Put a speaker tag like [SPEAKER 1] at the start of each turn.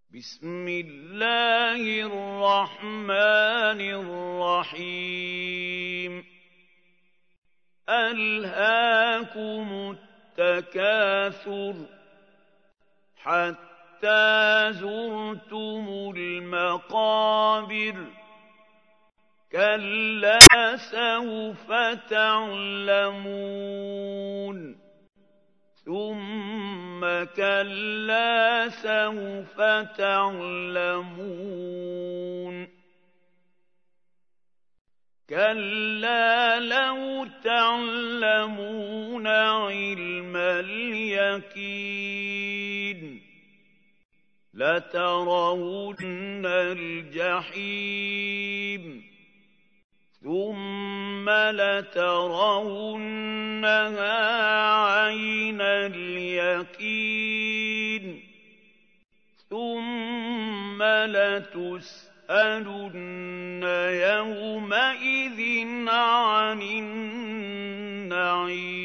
[SPEAKER 1] بسم الله الرحمن الرحيم ألهاكم التكاثر حتى زرتم المقابر كلا سوف تعلمون ثم كلا سوف تعلمون كلا لو تعلمون علم اليقين لترون الجحيم ثم لترونها عين اليقين ثم لتسألن يومئذ عن النعيم